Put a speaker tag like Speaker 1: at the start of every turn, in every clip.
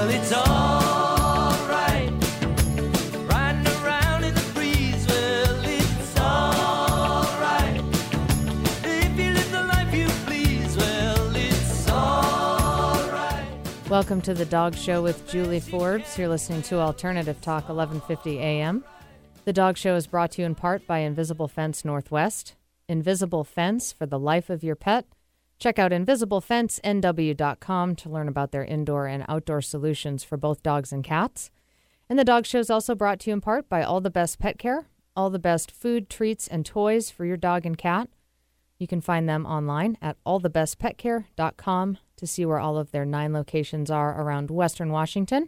Speaker 1: Well, it's all right. Riding around in the breeze. Well, it's all right. If you live the life you please. Well, it's all right.
Speaker 2: Welcome to the Dog Show with Julie Forbes. You're listening to Alternative Talk 1150 AM. The Dog Show is brought to you in part by Invisible Fence Northwest. Invisible Fence for the life of your pet. Check out InvisibleFenceNW.com to learn about their indoor and outdoor solutions for both dogs and cats. And the Dog Show is also brought to you in part by All the Best Pet Care, all the best food, treats, and toys for your dog and cat. You can find them online at allthebestpetcare.com to see where all of their 9 locations are around Western Washington.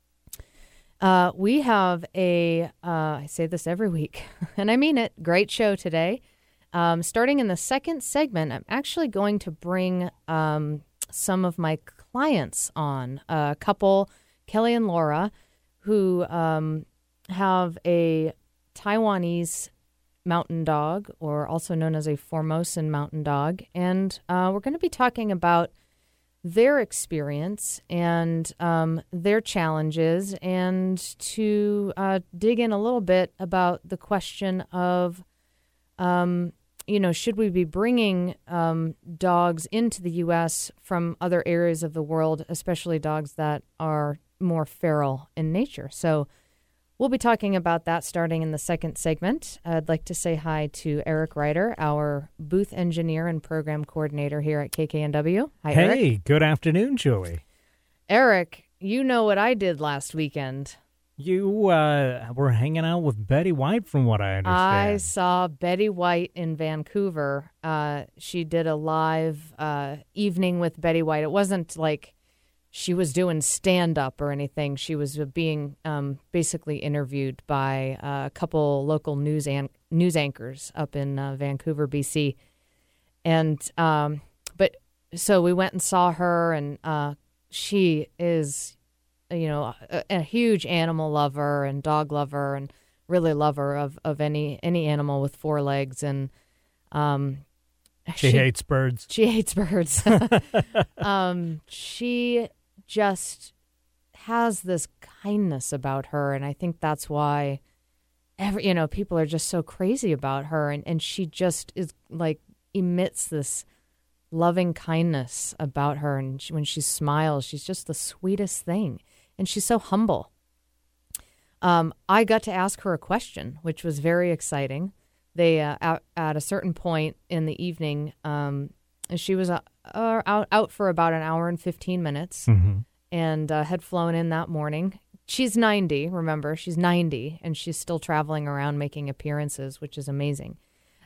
Speaker 2: We have I say this every week, and I mean it, great show today. Starting in the second segment, I'm actually going to bring some of my clients on, a couple, Kelly and Laura, who have a Taiwanese mountain dog, or also known as a Formosan mountain dog. And we're going to be talking about their experience and their challenges, and to dig in a little bit about the question of, should we be bringing dogs into the U.S. from other areas of the world, especially dogs that are more feral in nature? So we'll be talking about that starting in the second segment. I'd like to say hi to Eric Ryder, our booth engineer and program coordinator here at KKNW. Hi, Eric.
Speaker 3: Hey, good afternoon, Julie.
Speaker 2: Eric, you know what I did last weekend.
Speaker 3: You were hanging out with Betty White, from what I understand.
Speaker 2: I saw Betty White in Vancouver. She did a live evening with Betty White. It wasn't like she was doing stand-up or anything. She was being basically interviewed by a couple local news anchors up in Vancouver, BC. And so we went and saw her, and she is, a huge animal lover and dog lover, and really lover of any animal with 4 legs. And
Speaker 3: she hates birds.
Speaker 2: She hates birds. She just has this kindness about her, and I think that's why people are just so crazy about her, and she just is like emits this loving kindness about her, and when she smiles, she's just the sweetest thing, and she's so humble. I got to ask her a question, which was very exciting. They at a certain point in the evening, she was out for about an hour and 15 minutes, and had flown in that morning. She's 90, remember, she's 90, and she's still traveling around making appearances, which is amazing.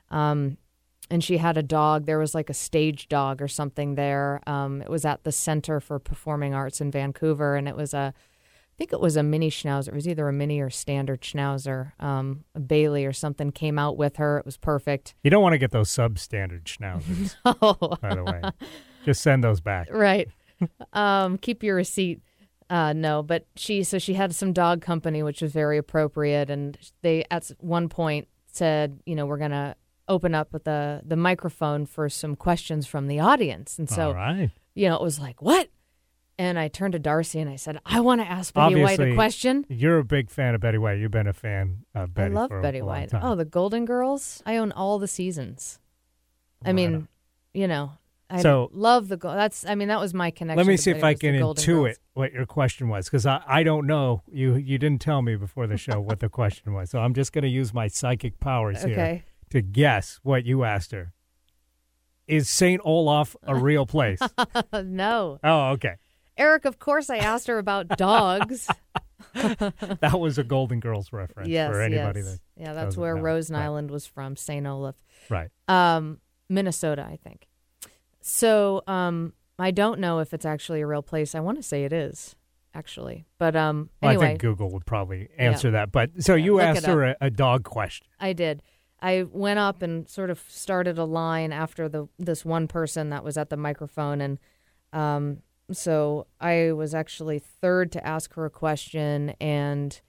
Speaker 2: And she had a dog. There was like a stage dog or something there. It was at the Center for Performing Arts in Vancouver, and I think it was a mini schnauzer. It was either a mini or standard schnauzer. A Bailey or something came out with her. It was perfect.
Speaker 3: You don't want to get those substandard schnauzers, by the way. Just send those back.
Speaker 2: Right. Keep your receipt. No, but she had some dog company, which was very appropriate. And they, at one point, said, we're going to open up with the microphone for some questions from the audience. And so,
Speaker 3: all right.
Speaker 2: It was like, what? And I turned to Darcy and I said, I want to ask Betty White a question.
Speaker 3: You're a big fan of Betty White. You've been a fan of Betty
Speaker 2: I love
Speaker 3: for
Speaker 2: Betty
Speaker 3: a long
Speaker 2: White.
Speaker 3: time.
Speaker 2: Oh, the Golden Girls. I own all the seasons. I mean, I love the that was my connection.
Speaker 3: Let me
Speaker 2: to
Speaker 3: see
Speaker 2: Betty,
Speaker 3: if I
Speaker 2: was the
Speaker 3: can
Speaker 2: Golden
Speaker 3: intuit
Speaker 2: Girls.
Speaker 3: what your question was, because I don't know. You didn't tell me before the show what the question was, so I'm just going to use my psychic powers here to guess what you asked her. Is St. Olaf a real place?
Speaker 2: No.
Speaker 3: Oh, okay.
Speaker 2: Eric, of course I asked her about dogs.
Speaker 3: That was a Golden Girls reference for anybody that
Speaker 2: that's where
Speaker 3: know.
Speaker 2: Rosen
Speaker 3: Right.
Speaker 2: Island was from, St. Olaf.
Speaker 3: Right.
Speaker 2: Minnesota, I think. So I don't know if it's actually a real place. I want to say it is, actually. But anyway.
Speaker 3: I think Google would probably answer that. But so you asked her a dog question.
Speaker 2: I did. I went up and sort of started a line after this one person that was at the microphone. And so I was actually third to ask her a question. And,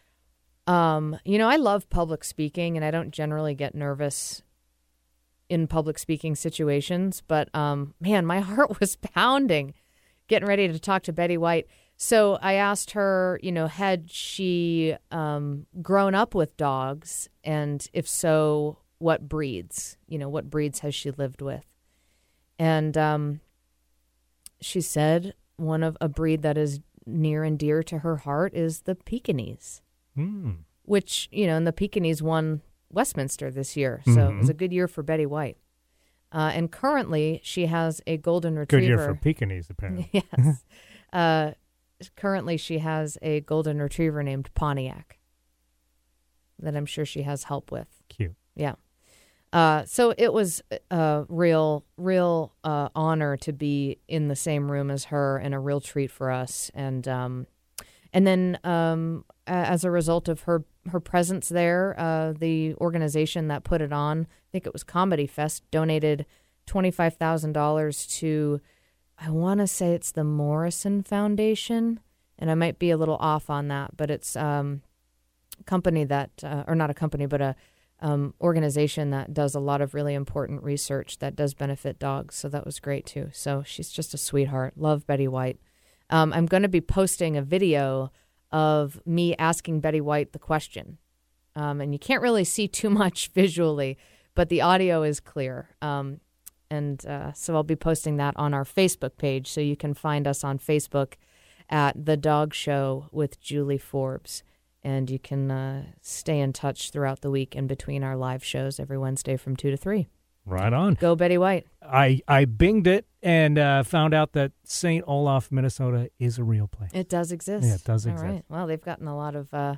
Speaker 2: I love public speaking, and I don't generally get nervous in public speaking situations. But, man, my heart was pounding getting ready to talk to Betty White. So I asked her, had she grown up with dogs, and if so, what breeds? What breeds has she lived with? And she said a breed that is near and dear to her heart is the Pekingese, which, and the Pekingese won Westminster this year. So it was a good year for Betty White. And currently she has a golden retriever.
Speaker 3: Good year for Pekingese, apparently.
Speaker 2: Yes. Currently she has a golden retriever named Pontiac that I'm sure she has help with.
Speaker 3: Cute.
Speaker 2: Yeah. So it was a real honor to be in the same room as her, and a real treat for us. And then as a result of her presence there, the organization that put it on, I think it was Comedy Fest, donated $25,000 to, I want to say it's the Morrison Foundation, and I might be a little off on that, but it's a company that, or not a company, but a organization that does a lot of really important research that does benefit dogs. So that was great too. So she's just a sweetheart. Love Betty White. I'm going to be posting a video of me asking Betty White the question. And you can't really see too much visually, but the audio is clear. So I'll be posting that on our Facebook page. So you can find us on Facebook at The Dog Show with Julie Forbes. And you can stay in touch throughout the week in between our live shows every Wednesday from 2 to 3.
Speaker 3: Right on.
Speaker 2: Go Betty White.
Speaker 3: I binged it and found out that St. Olaf, Minnesota is a real place.
Speaker 2: It does exist.
Speaker 3: Yeah, it does exist.
Speaker 2: All right. Well, they've gotten a lot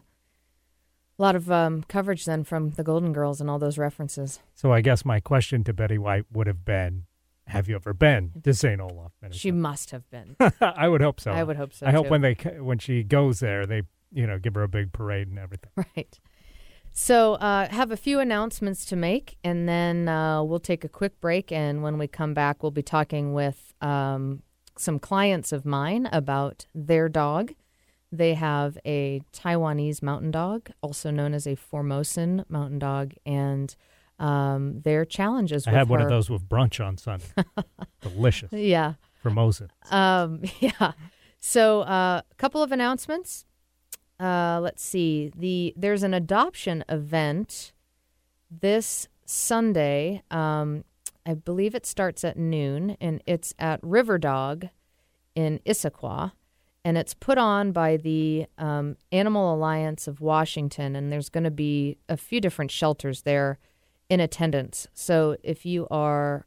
Speaker 2: of coverage then from the Golden Girls and all those references.
Speaker 3: So I guess my question to Betty White would have been, have you ever been to St. Olaf, Minnesota?
Speaker 2: She must have been.
Speaker 3: I would hope so.
Speaker 2: I would hope so,
Speaker 3: I hope
Speaker 2: too.
Speaker 3: when she goes there, they give her a big parade and everything.
Speaker 2: Right. So have a few announcements to make, and then we'll take a quick break. And when we come back, we'll be talking with some clients of mine about their dog. They have a Taiwanese mountain dog, also known as a Formosan mountain dog, and their challenges with her.
Speaker 3: I had one of those with brunch on Sunday. Delicious.
Speaker 2: Yeah.
Speaker 3: Formosan.
Speaker 2: Yeah. So a couple of announcements. Let's see. There's an adoption event this Sunday. I believe it starts at noon, and it's at River Dog in Issaquah, and it's put on by the Animal Alliance of Washington, and there's going to be a few different shelters there in attendance. So if you are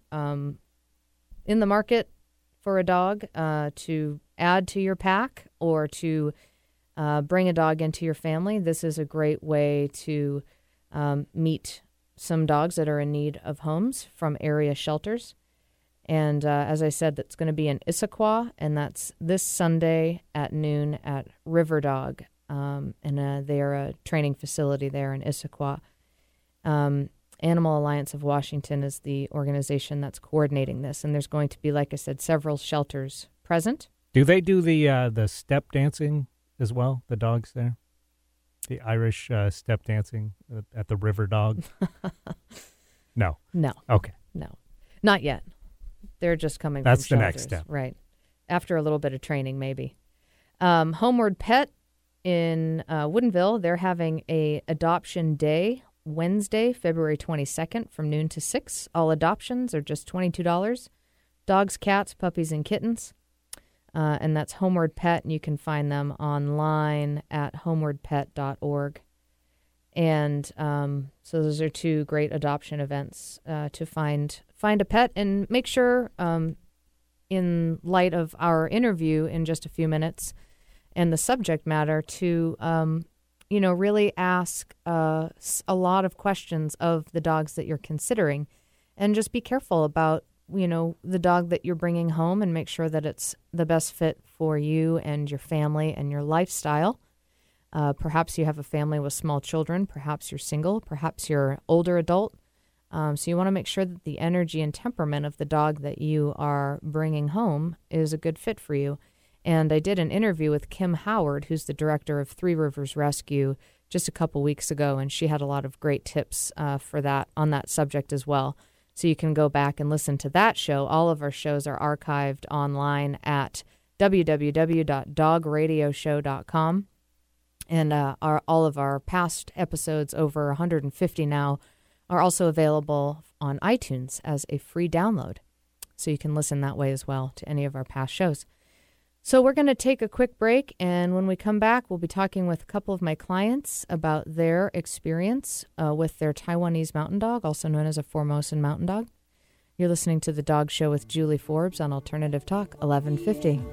Speaker 2: in the market for a dog to add to your pack or to bring a dog into your family, this is a great way to meet some dogs that are in need of homes from area shelters. And as I said, that's going to be in Issaquah, and that's this Sunday at noon at River Dog. And they are a training facility there in Issaquah. Animal Alliance of Washington is the organization that's coordinating this, and there's going to be, like I said, several shelters present.
Speaker 3: Do they do the step dancing as well, the dogs there? The Irish step dancing at the River Dog? No.
Speaker 2: No.
Speaker 3: Okay.
Speaker 2: No. Not yet. They're just coming
Speaker 3: That's
Speaker 2: from
Speaker 3: the
Speaker 2: shelters.
Speaker 3: next step.
Speaker 2: Right. After a little bit of training, maybe. Homeward Pet in Woodinville, they're having a adoption day Wednesday, February 22nd from noon to 6. All adoptions are just $22. Dogs, cats, puppies, and kittens. And that's Homeward Pet, and you can find them online at homewardpet.org. And so those are two great adoption events to find a pet, and make sure, in light of our interview in just a few minutes and the subject matter, to really ask a lot of questions of the dogs that you're considering, and just be careful about the dog that you're bringing home, and make sure that it's the best fit for you and your family and your lifestyle. Perhaps you have a family with small children. Perhaps you're single. Perhaps you're older adult. So you want to make sure that the energy and temperament of the dog that you are bringing home is a good fit for you. And I did an interview with Kim Howard, who's the director of Three Rivers Rescue, just a couple weeks ago, and she had a lot of great tips for that on that subject as well. So you can go back and listen to that show. All of our shows are archived online at www.dogradioshow.com. And all of our past episodes, over 150 now, are also available on iTunes as a free download. So you can listen that way as well to any of our past shows. So we're going to take a quick break, and when we come back, we'll be talking with a couple of my clients about their experience with their Taiwanese mountain dog, also known as a Formosan mountain dog. You're listening to The Dog Show with Julie Forbes on Alternative Talk, 1150.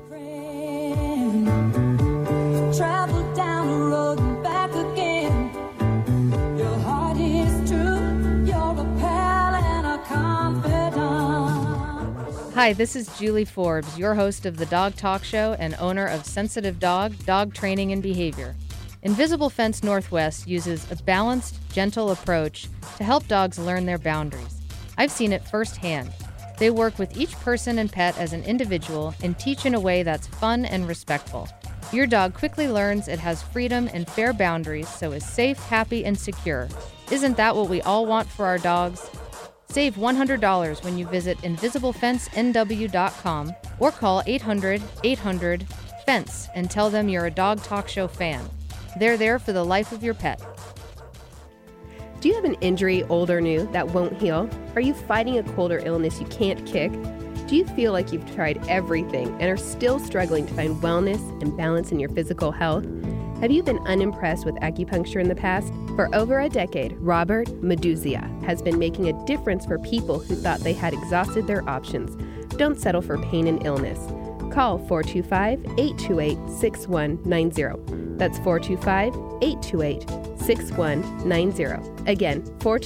Speaker 4: Travel down the road and back again. Your heart is true. You're a pal and a confidant.
Speaker 2: Hi, this is Julie Forbes, your host of The Dog Talk Show and owner of Sensitive Dog Training and Behavior. Invisible Fence Northwest uses a balanced, gentle approach to help dogs learn their boundaries. I've seen it firsthand. They work with each person and pet as an individual and teach in a way that's fun and respectful. Your dog quickly learns it has freedom and fair boundaries, so is safe, happy, and secure. Isn't that what we all want for our dogs? Save $100 when you visit InvisibleFenceNW.com or call 800-800-FENCE and tell them you're a Dog Talk Show fan. They're there for the life of your pet.
Speaker 5: Do you have an injury, old or new, that won't heal? Are you fighting a cold or illness you can't kick? Do you feel like you've tried everything and are still struggling to find wellness and balance in your physical health? Have you been unimpressed with acupuncture in the past? For over a decade, Robert Meduzia has been making a difference for people who thought they had exhausted their options. Don't settle for pain and illness. Call 425-828-6190. That's 425-828-6190. Again,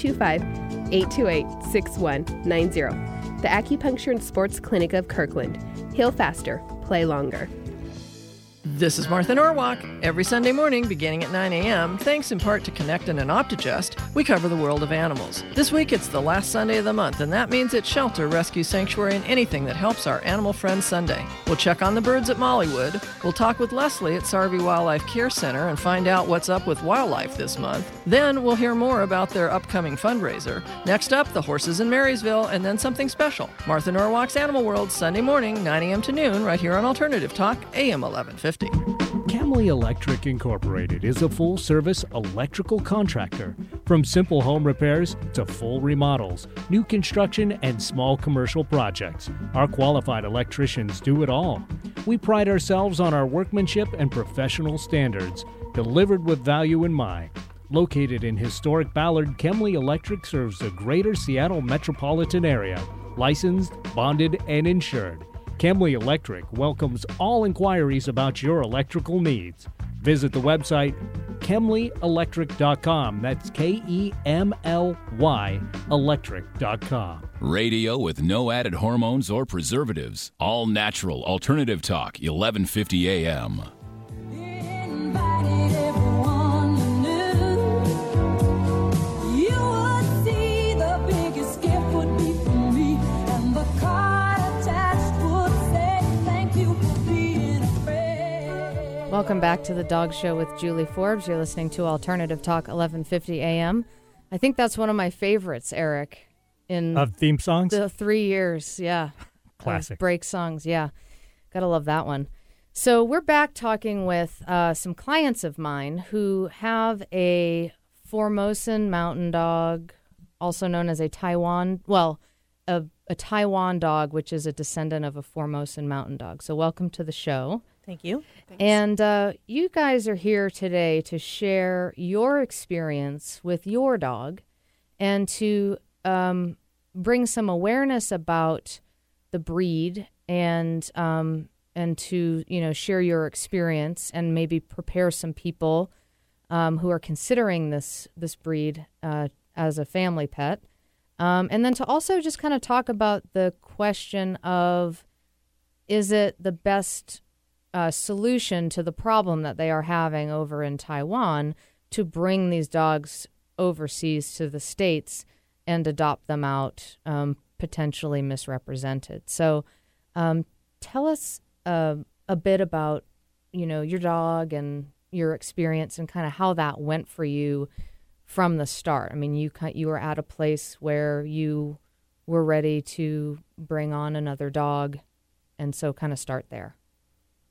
Speaker 5: 425-828-6190. The Acupuncture and Sports Clinic of Kirkland. Heal faster, play longer.
Speaker 6: This is Martha Norwalk. Every Sunday morning, beginning at 9 a.m., thanks in part to Connect and Optigest, we cover the world of animals. This week, it's the last Sunday of the month, and that means it's Shelter, Rescue, Sanctuary, and anything that helps our animal friends Sunday. We'll check on the birds at Mollywood. We'll talk with Leslie at Sarvey Wildlife Care Center and find out what's up with wildlife this month. Then we'll hear more about their upcoming fundraiser. Next up, the horses in Marysville, and then something special. Martha Norwalk's Animal World, Sunday morning, 9 a.m. to noon, right here on Alternative Talk, AM 1150.
Speaker 3: Camley Electric Incorporated is a full-service electrical contractor. From simple home repairs to full remodels, new construction, and small commercial projects, our qualified electricians do it all. We pride ourselves on our workmanship and professional standards, delivered with value in mind. Located in historic Ballard, Camley Electric serves the greater Seattle metropolitan area, licensed, bonded, and insured. Camley Electric welcomes all inquiries about your electrical needs. Visit the website KemleyElectric.com. That's KEMLY electric.com.
Speaker 7: Radio with no added hormones or preservatives. All natural alternative talk, 1150 AM.
Speaker 4: Invited everyone you knew. You would see the biggest gift would be for me, and the card attached would say thank you for being a friend.
Speaker 2: Welcome back to The Dog Show with Julie Forbes. You're listening to Alternative Talk, 1150 AM. I think that's one of my favorites, Eric.
Speaker 3: Of theme songs?
Speaker 2: The 3 years, yeah.
Speaker 3: Classic.
Speaker 2: Break songs, yeah. Gotta love that one. So we're back talking with some clients of mine who have a Formosan mountain dog, also known as a Taiwan dog, which is a descendant of a Formosan mountain dog. So welcome to the show.
Speaker 8: Thank you. Thanks.
Speaker 2: And you guys are here today to share your experience with your dog and to bring some awareness about the breed and to, share your experience and maybe prepare some people who are considering this breed as a family pet. And then to also just kind of talk about the question of, is it the best solution to the problem that they are having over in Taiwan to bring these dogs overseas to the States and adopt them out, potentially misrepresented. So tell us a bit about, your dog and your experience and kind of how that went for you from the start. I mean, you were at a place where you were ready to bring on another dog, and so kind of start there.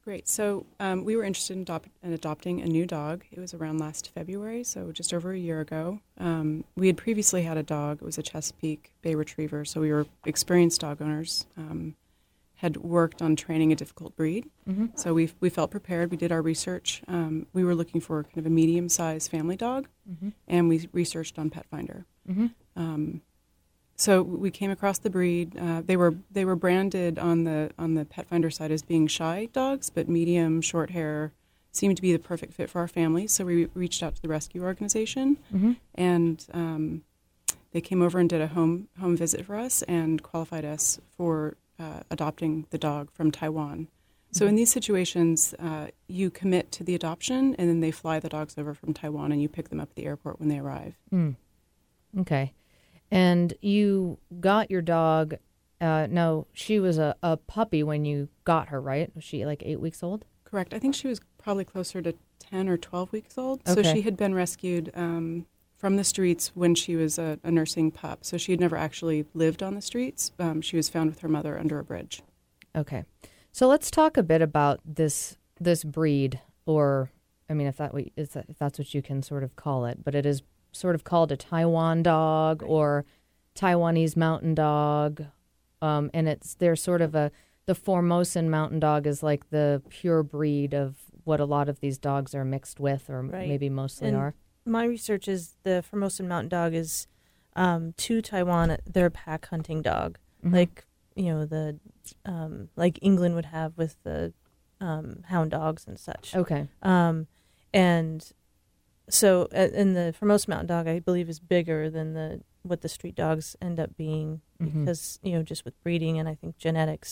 Speaker 8: Great. So we were interested in adopting a new dog. It was around last February, so just over a year ago. We had previously had a dog. It was a Chesapeake Bay Retriever, so we were experienced dog owners, had worked on training a difficult breed. Mm-hmm. So we felt prepared. We did our research. We were looking for kind of a medium-sized family dog, mm-hmm. and we researched on Pet Finder. Mm-hmm. So we came across the breed. They were branded on the Pet Finder side as being shy dogs, but medium, short hair seemed to be the perfect fit for our family. So we reached out to the rescue organization, mm-hmm. and they came over and did a home visit for us and qualified us for adopting the dog from Taiwan. Mm-hmm. So in these situations, you commit to the adoption, and then they fly the dogs over from Taiwan, and you pick them up at the airport when they arrive.
Speaker 2: Mm. Okay. And you got your dog, no, she was a puppy when you got her, right? Was she like 8 weeks old?
Speaker 8: Correct. I think she was probably closer to 10 or 12 weeks old.
Speaker 2: Okay.
Speaker 8: So she had been rescued from the streets when she was a nursing pup. So she had never actually lived on the streets. She was found with her mother under a bridge.
Speaker 2: Okay. So let's talk a bit about this breed, or, I mean, if that's what you can sort of call it, but it is sort of called a Taiwan dog or Taiwanese mountain dog, and they're sort of the Formosan mountain dog is like the pure breed of what a lot of these dogs are mixed with, or maybe mostly are.
Speaker 9: My research is the Formosan mountain dog is to Taiwan. They're a pack hunting dog, mm-hmm. like the like England would have with the hound dogs and such.
Speaker 2: Okay,
Speaker 9: and. So, and the Formosan mountain dog, I believe, is bigger than what the street dogs end up being, mm-hmm. because, just with breeding and I think genetics,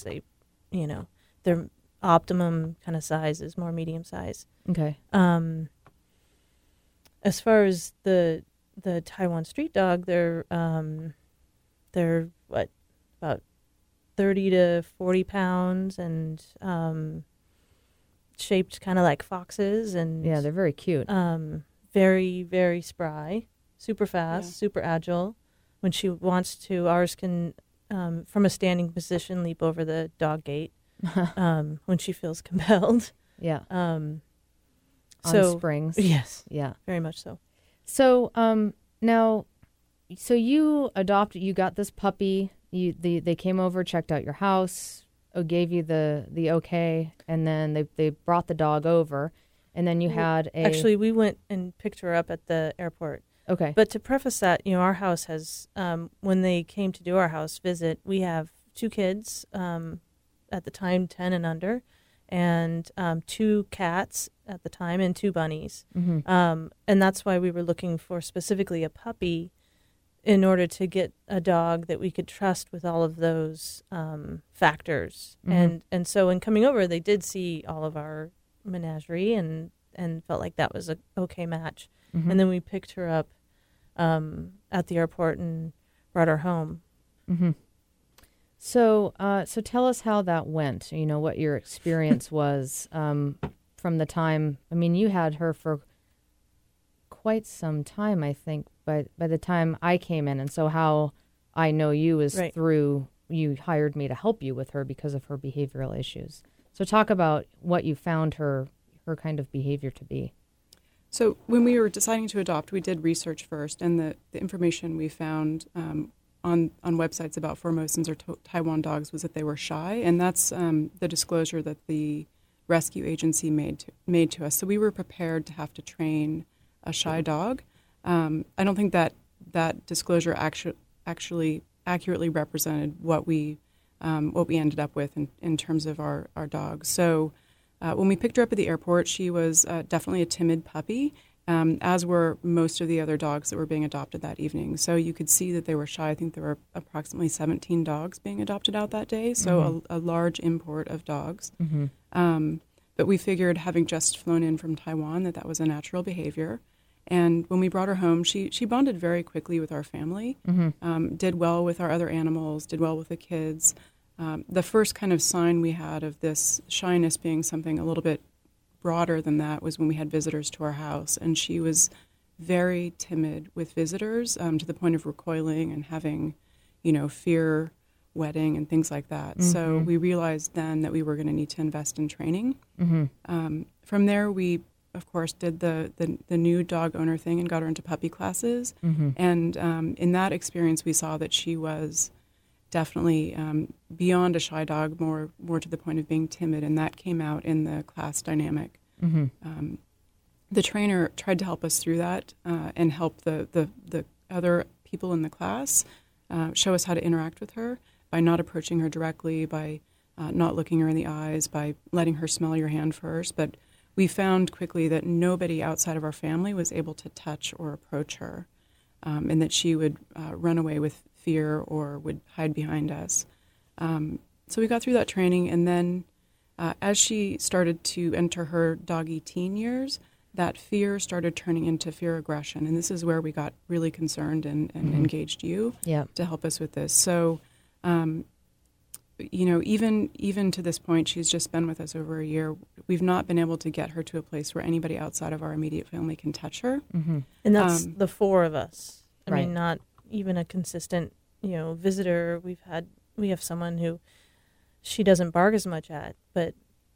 Speaker 9: their optimum kind of size is more medium size.
Speaker 2: Okay.
Speaker 9: As far as the Taiwan street dog, they're what, about 30 to 40 pounds and shaped kind of like foxes, and
Speaker 2: yeah, they're very cute.
Speaker 9: Very, very spry, super fast, super agile. When she wants to, ours can, from a standing position, leap over the dog gate when she feels compelled.
Speaker 2: Yeah.
Speaker 9: On
Speaker 2: springs.
Speaker 9: Yes.
Speaker 2: Yeah.
Speaker 9: Very much so.
Speaker 2: So now, so you got this puppy. They came over, checked out your house, gave you the okay, and then they brought the dog over. And then you had
Speaker 9: Actually, we went and picked her up at the airport.
Speaker 2: Okay.
Speaker 9: But to preface that, our house has, when they came to do our house visit, we have 2 kids, at the time, 10 and under, and 2 cats at the time, and 2 bunnies. Mm-hmm. And that's why we were looking for specifically a puppy in order to get a dog that we could trust with all of those factors. Mm-hmm. And so in coming over, they did see all of our menagerie and felt like that was a okay match. Mm-hmm. And then we picked her up at the airport and brought her home.
Speaker 2: Mm-hmm. So tell us how that went. What your experience was from the time. I mean, you had her for quite some time, I think, by the time I came in, and so how I know you is through you hired me to help you with her because of her behavioral issues. So talk about what you found her kind of behavior to be.
Speaker 8: So when we were deciding to adopt, we did research first, and the information we found on websites about Formosans or Taiwan dogs was that they were shy, and that's the disclosure that the rescue agency made to us. So we were prepared to have to train a shy dog. I don't think that disclosure actually accurately represented what we ended up with in terms of our dog. So when we picked her up at the airport, she was definitely a timid puppy, as were most of the other dogs that were being adopted that evening. So you could see that they were shy. I think there were approximately 17 dogs being adopted out that day, so mm-hmm. a large import of dogs. Mm-hmm. But we figured, having just flown in from Taiwan, that was a natural behavior. And when we brought her home, she bonded very quickly with our family, mm-hmm. Did well with our other animals, did well with the kids. The first kind of sign we had of this shyness being something a little bit broader than that was when we had visitors to our house. And she was very timid with visitors, to the point of recoiling and having, fear wedding and things like that. So we realized then that we were going to need to invest in training. From there, we, of course, did the new dog owner thing and got her into puppy classes. And in that experience, we saw that she was definitely beyond a shy dog, more to the point of being timid, and that came out in the class dynamic. The trainer tried to help us through that and help the other people in the class show us how to interact with her by not approaching her directly, by not looking her in the eyes, by letting her smell your hand first. But we found quickly that nobody outside of our family was able to touch or approach her, and that she would run away with fear or would hide behind us. So we got through that training, and then as she started to enter her doggy teen years, that fear started turning into fear aggression. And this is where we got really concerned and engaged you to help us with this. So, even to this point, she's just been with us over a year. We've not been able to get her to a place where anybody outside of our immediate family can touch her.
Speaker 9: And that's the four of us. I
Speaker 2: Right.
Speaker 9: mean, not even a consistent, visitor. We have someone who she doesn't bark as much at, but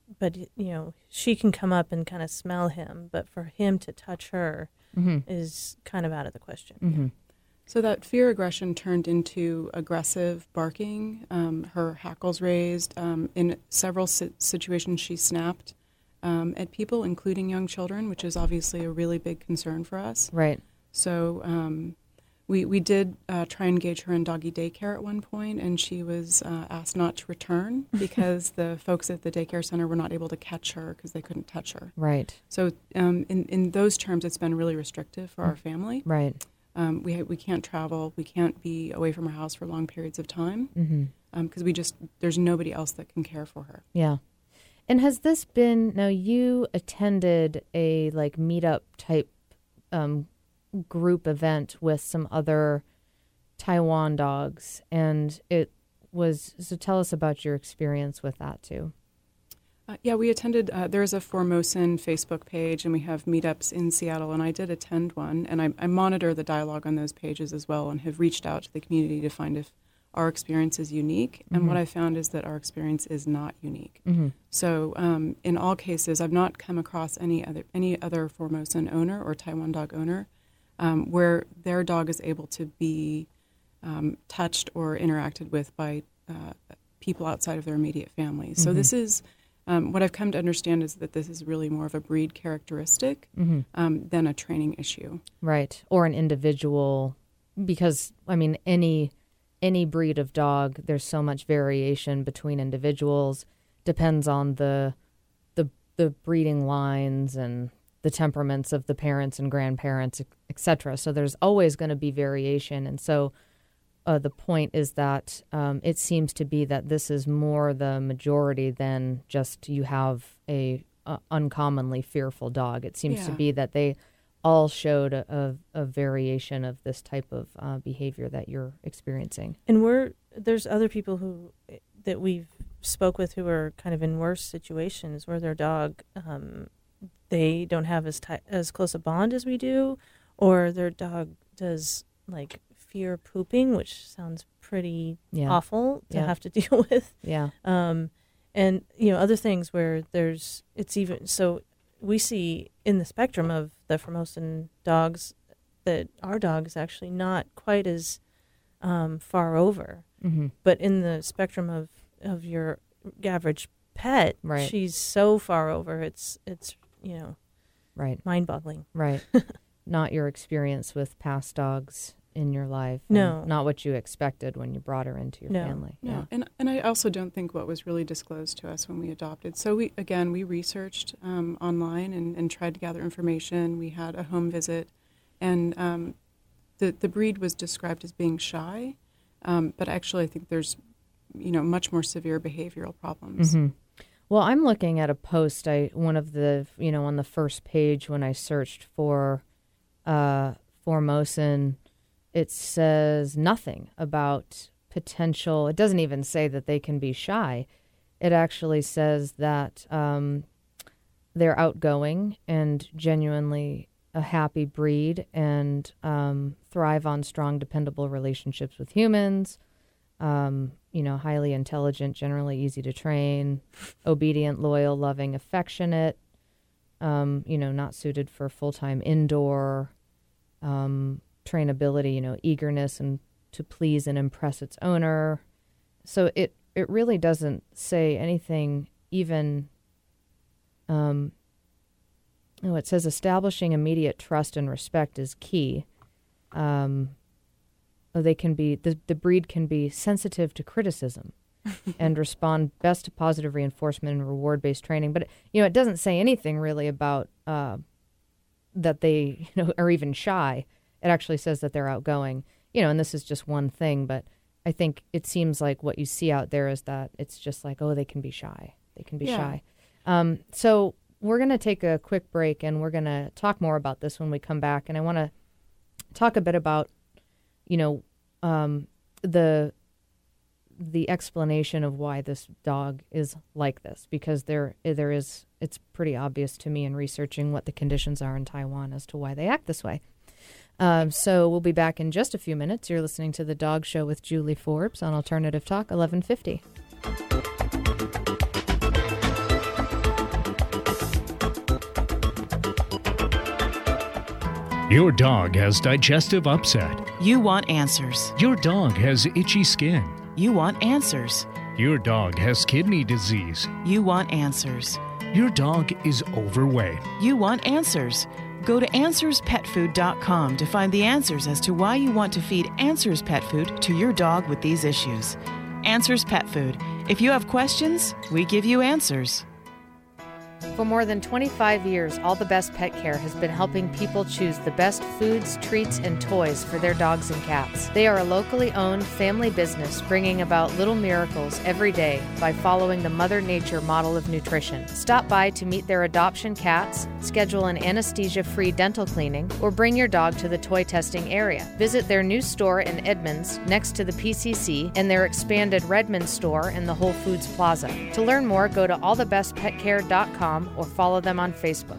Speaker 9: she can come up and kind of smell him, but for him to touch her is kind of out of the question.
Speaker 8: So that fear aggression turned into aggressive barking, her hackles raised. In several situations, she snapped at people, including young children, which is obviously a really big concern for us.
Speaker 2: Right.
Speaker 8: So we did try and engage her in doggy daycare at one point, and she was asked not to return because the folks at the daycare center were not able to catch her because they couldn't touch her.
Speaker 2: Right.
Speaker 8: So in those terms, it's been really restrictive for our family.
Speaker 2: Right.
Speaker 8: We can't travel. We can't be away from our house for long periods of time because there's nobody else that can care for her.
Speaker 2: Yeah. And has this been, now you attended a meetup type group event with some other Taiwan dogs, and so tell us about your experience with that too.
Speaker 8: We attended, there's a Formosan Facebook page, and we have meetups in Seattle, and I did attend one, and I monitor the dialogue on those pages as well and have reached out to the community to find if our experience is unique, and what I found is that our experience is not unique. So in all cases, I've not come across any other Formosan owner or Taiwan dog owner where their dog is able to be touched or interacted with by people outside of their immediate family. So this is... what I've come to understand is that this is really more of a breed characteristic than a training issue.
Speaker 2: Right. Or an individual, because, any breed of dog, there's so much variation between individuals, depends on the breeding lines and the temperaments of the parents and grandparents, etc. So there's always going to be variation. And so the point is that it seems to be that this is more the majority than just you have a uncommonly fearful dog. It seems to be that they all showed a variation of this type of behavior that you're experiencing.
Speaker 9: And there's other people that we've spoke with who are kind of in worse situations where their dog, they don't have as close a bond as we do, or their dog does fear pooping, which sounds pretty awful to have to deal with. Yeah. And other things where it's even so we see in the spectrum of the Formosan dogs that our dog is actually not quite as far over, but in the spectrum of your average pet, she's so far over. It's mind-boggling.
Speaker 2: Right. Not your experience with past dogs in your life.
Speaker 9: No.
Speaker 2: Not what you expected when you brought her into your family.
Speaker 8: No. Yeah. And I also don't think what was really disclosed to us when we adopted. So we researched online and tried to gather information. We had a home visit, and the breed was described as being shy, but actually I think there's much more severe behavioral problems.
Speaker 2: Well, I'm looking at a post one of the on the first page when I searched for Formosan. It says nothing about potential. It doesn't even say that they can be shy. It actually says that they're outgoing and genuinely a happy breed and thrive on strong, dependable relationships with humans. Highly intelligent, generally easy to train, obedient, loyal, loving, affectionate, not suited for full-time indoor, trainability, eagerness and to please and impress its owner. So it really doesn't say anything even, it says establishing immediate trust and respect is key. They can be, the breed can be sensitive to criticism and respond best to positive reinforcement and reward-based training. But, it doesn't say anything really about that they, are even shy. It actually says that they're outgoing, and this is just one thing, but I think it seems like what you see out there is that it's just like, oh, they can be shy. They can be shy. So we're going to take a quick break, and we're going to talk more about this when we come back. And I want to talk a bit about, the explanation of why this dog is like this, because it's pretty obvious to me in researching what the conditions are in Taiwan as to why they act this way. So we'll be back in just a few minutes. You're listening to The Dog Show with Julie Forbes on Alternative Talk 1150.
Speaker 10: Your dog has digestive upset.
Speaker 11: You want answers.
Speaker 10: Your dog has itchy skin.
Speaker 11: You want answers.
Speaker 10: Your dog has kidney disease.
Speaker 11: You want answers.
Speaker 10: Your dog is overweight.
Speaker 11: You want answers. Go to AnswersPetFood.com to find the answers as to why you want to feed Answers Pet Food to your dog with these issues. Answers Pet Food. If you have questions, we give you answers.
Speaker 2: For more than 25 years, All the Best Pet Care has been helping people choose the best foods, treats, and toys for their dogs and cats. They are a locally owned family business bringing about little miracles every day by following the Mother Nature model of nutrition. Stop by to meet their adoption cats, schedule an anesthesia-free dental cleaning, or bring your dog to the toy testing area. Visit their new store in Edmonds next to the PCC and their expanded Redmond store in the Whole Foods Plaza. To learn more, go to allthebestpetcare.com or follow them on Facebook.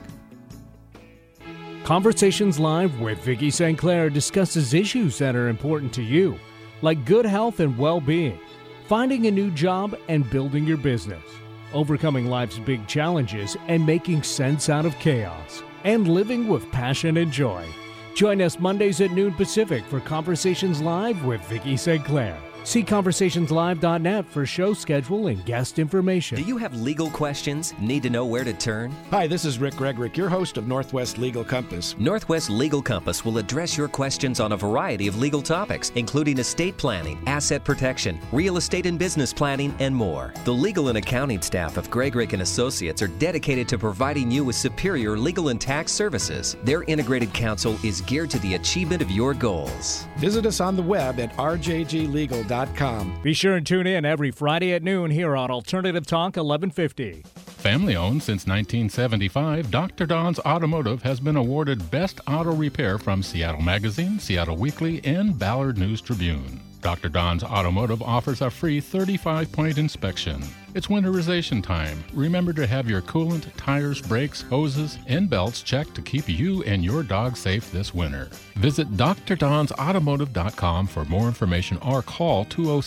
Speaker 3: Conversations Live with Vicki St. Clair discusses issues that are important to you, like good health and well-being, finding a new job and building your business, overcoming life's big challenges and making sense out of chaos, and living with passion and joy. Join us Mondays at noon Pacific for Conversations Live with Vicki St. Clair. See conversationslive.net for show schedule and guest information.
Speaker 12: Do you have legal questions? Need to know where to turn?
Speaker 13: Hi, this is Rick Gregrick, your host of Northwest Legal Compass.
Speaker 12: Northwest Legal Compass will address your questions on a variety of legal topics, including estate planning, asset protection, real estate and business planning, and more. The legal and accounting staff of Gregrick & Associates are dedicated to providing you with superior legal and tax services. Their integrated counsel is geared to the achievement of your goals.
Speaker 13: Visit us on the web at rjglegal.com.
Speaker 3: Be sure and tune in every Friday at noon here on Alternative Talk 1150.
Speaker 14: Family owned since 1975, Dr. Don's Automotive has been awarded Best Auto Repair from Seattle Magazine, Seattle Weekly, and Ballard News Tribune. Dr. Don's Automotive offers a free 35-point inspection. It's winterization time. Remember to have your coolant, tires, brakes, hoses, and belts checked to keep you and your dog safe this winter. Visit drdonsautomotive.com for more information or call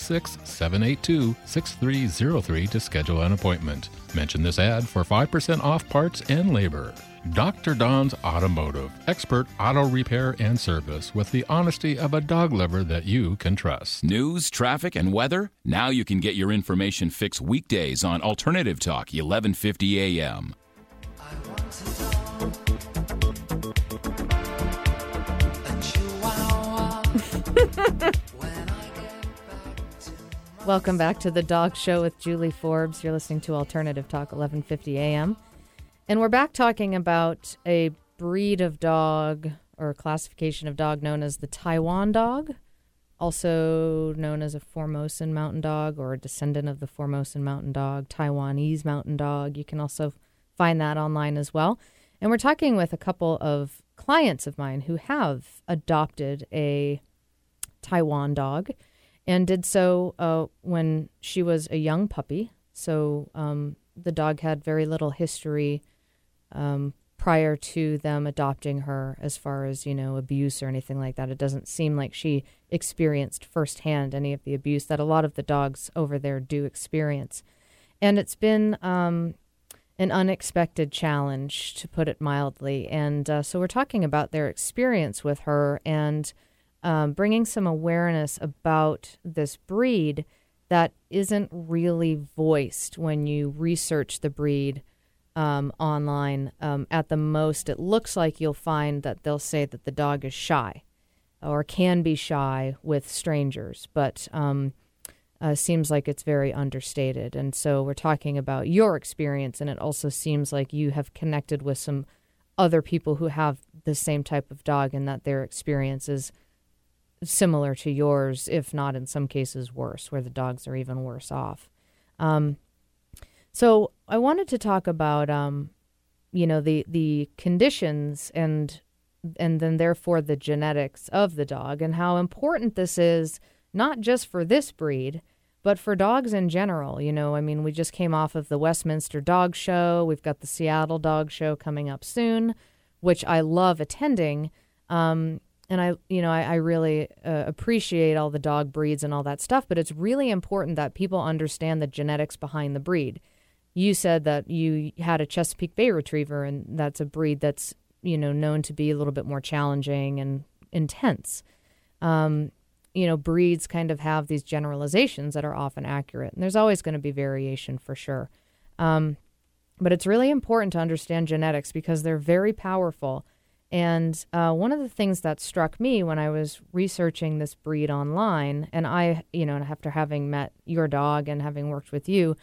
Speaker 14: 206-782-6303 to schedule an appointment. Mention this ad for 5% off parts and labor. Dr. Don's Automotive, expert auto repair and service with the honesty of a dog lover that you can trust.
Speaker 7: News, traffic, and weather? Now you can get your information fixed weekdays on Alternative Talk 1150 AM.
Speaker 2: Welcome back to The Dog Show with Julie Forbes. You're listening to Alternative Talk 1150 AM. And we're back talking about a breed of dog or classification of dog known as the Taiwan dog, also known as a Formosan mountain dog or a descendant of the Formosan mountain dog, Taiwanese mountain dog. You can also find that online as well. And we're talking with a couple of clients of mine who have adopted a Taiwan dog and did so when she was a young puppy. So the dog had very little history prior to them adopting her, as far as, abuse or anything like that. It doesn't seem like she experienced firsthand any of the abuse that a lot of the dogs over there do experience. And it's been an unexpected challenge, to put it mildly. And so we're talking about their experience with her and bringing some awareness about this breed that isn't really voiced when you research the breed online. At the most, it looks like you'll find that they'll say that the dog is shy or can be shy with strangers, but seems like it's very understated. And so we're talking about your experience, and it also seems like you have connected with some other people who have the same type of dog, and that their experience is similar to yours, if not in some cases worse, where the dogs are even worse off. So I wanted to talk about, the conditions and then therefore the genetics of the dog, and how important this is, not just for this breed, but for dogs in general. We just came off of the Westminster Dog Show. We've got the Seattle Dog Show coming up soon, which I love attending. And I really appreciate all the dog breeds and all that stuff, but it's really important that people understand the genetics behind the breed. You said that you had a Chesapeake Bay Retriever, and that's a breed that's, known to be a little bit more challenging and intense. Breeds kind of have these generalizations that are often accurate, and there's always going to be variation for sure. But it's really important to understand genetics because they're very powerful. And one of the things that struck me when I was researching this breed online, and I, after having met your dog and having worked with you,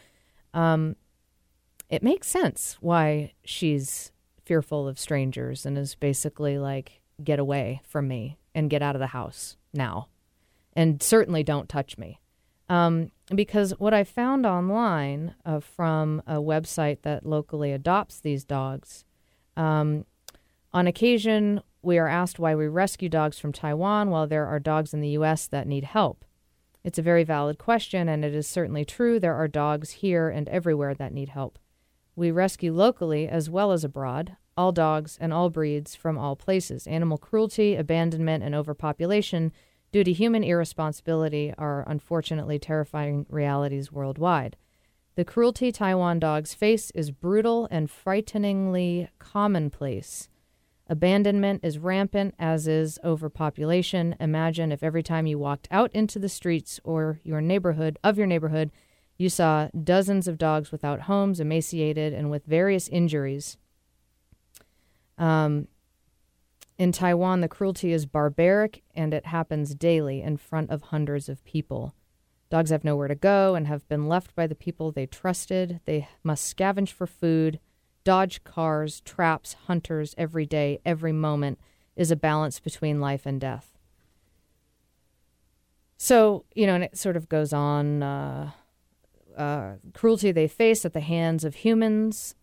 Speaker 2: it makes sense why she's fearful of strangers and is basically like, get away from me and get out of the house now. And certainly don't touch me. Because what I found online from a website that locally adopts these dogs, on occasion we are asked why we rescue dogs from Taiwan while there are dogs in the U.S. that need help. It's a very valid question, and it is certainly true. There are dogs here and everywhere that need help. We rescue locally as well as abroad, all dogs and all breeds from all places. Animal cruelty, abandonment, and overpopulation due to human irresponsibility are unfortunately terrifying realities worldwide. The cruelty Taiwan dogs face is brutal and frighteningly commonplace. Abandonment is rampant, as is overpopulation. Imagine if every time you walked out into the streets or your neighborhood, you saw dozens of dogs without homes, emaciated, and with various injuries. In Taiwan, the cruelty is barbaric, and it happens daily in front of hundreds of people. Dogs have nowhere to go and have been left by the people they trusted. They must scavenge for food, dodge cars, traps, hunters every day. Every moment is a balance between life and death. So, and it sort of goes on, cruelty they face at the hands of humans,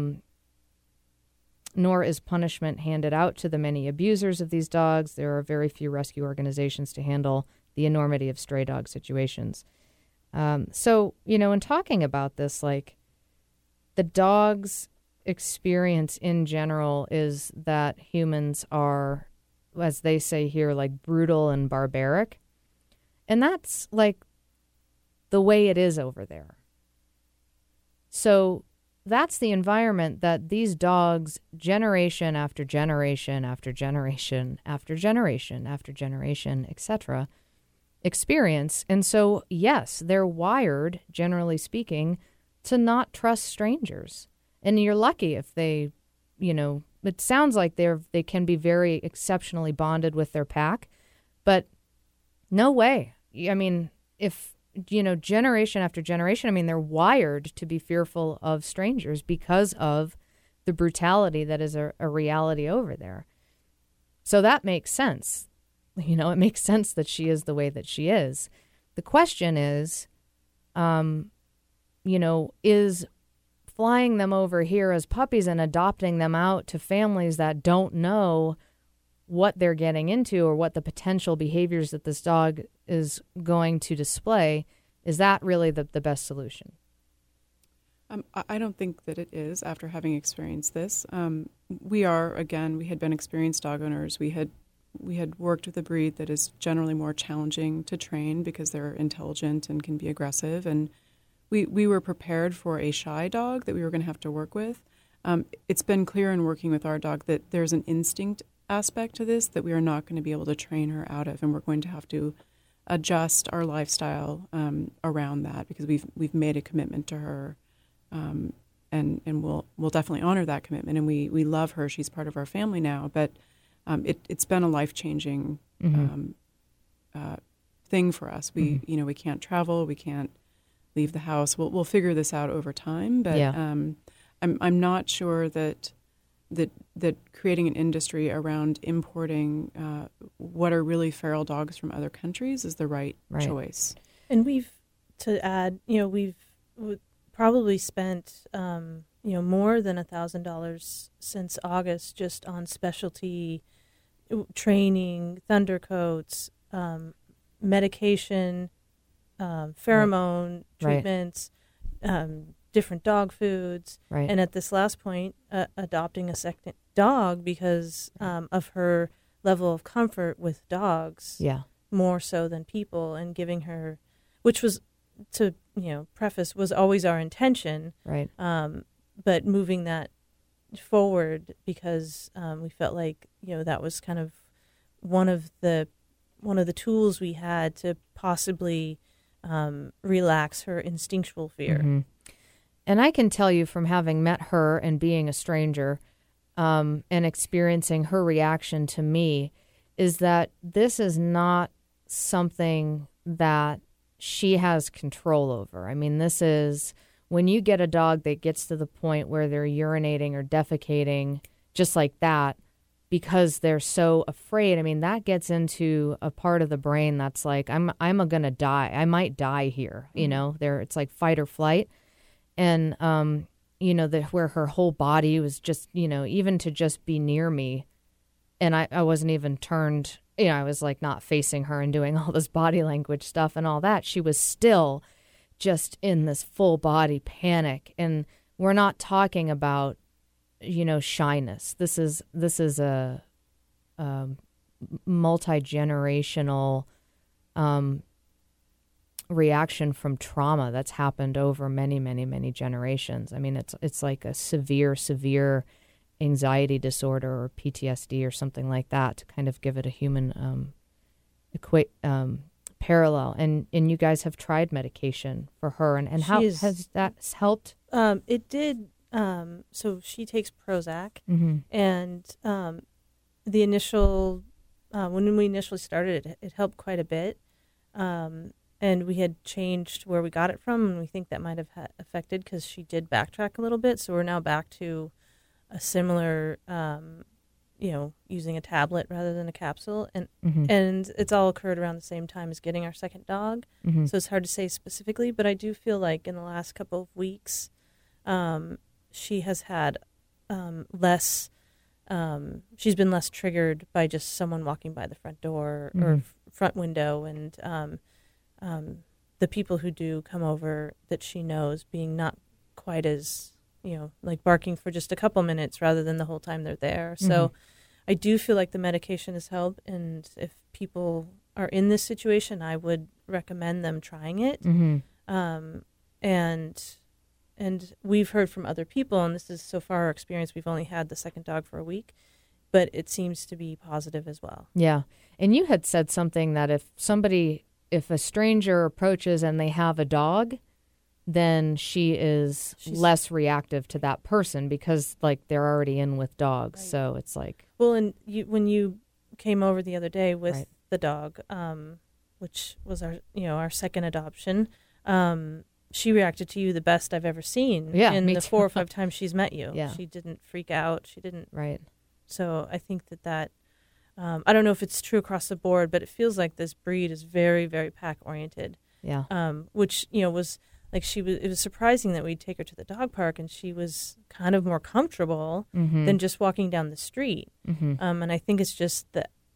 Speaker 2: nor is punishment handed out to the many abusers of these dogs. There are very few rescue organizations to handle the enormity of stray dog situations. So, in talking about this, like, the dog's experience in general is that humans are, as they say here, like, brutal and barbaric. And that's, like, the way it is over there. So that's the environment that these dogs, generation after generation after generation after generation after generation, etc., experience. And so, yes, they're wired, generally speaking, to not trust strangers. And you're lucky if they, it sounds like they can be very exceptionally bonded with their pack, but no way. I mean, if generation after generation, they're wired to be fearful of strangers because of the brutality that is a reality over there. So that makes sense. It makes sense that she is the way that she is. The question is, is flying them over here as puppies and adopting them out to families that don't know what they're getting into or what the potential behaviors that this dog is going to display, is that really the best solution?
Speaker 8: I don't think that it is after having experienced this. We had been experienced dog owners. We had worked with a breed that is generally more challenging to train because they're intelligent and can be aggressive. And we were prepared for a shy dog that we were going to have to work with. It's been clear in working with our dog that there's an instinct aspect to this that we are not going to be able to train her out of, and we're going to have to adjust our lifestyle around that because we've made a commitment to her. And we'll definitely honor that commitment. And we love her. She's part of our family now. But it's been a life-changing thing for us. We can't travel. We can't leave the house. We'll figure this out over time. But I'm not sure that creating an industry around importing what are really feral dogs from other countries is the right choice.
Speaker 9: And we've probably spent more than $1,000 since August just on specialty training, thunder coats, medication, pheromone treatments, different dog foods, and at this last point, adopting a second dog because of her level of comfort with dogs, more so than people, and giving her, which was, to preface, was always our intention, but moving that forward because we felt like that was kind of one of the tools we had to possibly relax her instinctual fear.
Speaker 2: Mm-hmm. And I can tell you from having met her and being a stranger and experiencing her reaction to me is that this is not something that she has control over. I mean, this is when you get a dog that gets to the point where they're urinating or defecating just like that because they're so afraid. I mean, that gets into a part of the brain that's like, I'm going to die. I might die here. It's like fight or flight. And, where her whole body was just, even to just be near me. And I wasn't even turned, I was like not facing her and doing all this body language stuff and all that. She was still just in this full body panic. And we're not talking about, shyness. This is a multi-generational reaction from trauma that's happened over many, many, many generations. I mean, it's like a severe anxiety disorder or PTSD or something like that, to kind of give it a human parallel. And you guys have tried medication for her, and how has that helped?
Speaker 9: It did. So she takes Prozac, and the initial when we initially started, it helped quite a bit. And we had changed where we got it from, and we think that might have affected because she did backtrack a little bit. So we're now back to a similar, using a tablet rather than a capsule. And and it's all occurred around the same time as getting our second dog. So it's hard to say specifically, but I do feel like in the last couple of weeks, she has had less, she's been less triggered by just someone walking by the front door or front window, and the people who do come over that she knows being not quite as, like barking for just a couple minutes rather than the whole time they're there. So I do feel like the medication has helped, and if people are in this situation, I would recommend them trying it. And we've heard from other people, and this is so far our experience, we've only had the second dog for a week, but it seems to be positive as well.
Speaker 2: Yeah. And you had said something that if a stranger approaches and they have a dog, then she's less reactive to that person because like they're already in with dogs. Right. So it's like,
Speaker 9: well, and when you came over the other day with the dog, which was our second adoption, she reacted to you the best I've ever seen in the 4 or 5 times she's met you. Yeah. She didn't freak out. She didn't. Right. So I think that I don't know if it's true across the board, but it feels like this breed is very, very pack oriented. Yeah. Which, was like it was surprising that we'd take her to the dog park and she was kind of more comfortable than just walking down the street. And I think it's just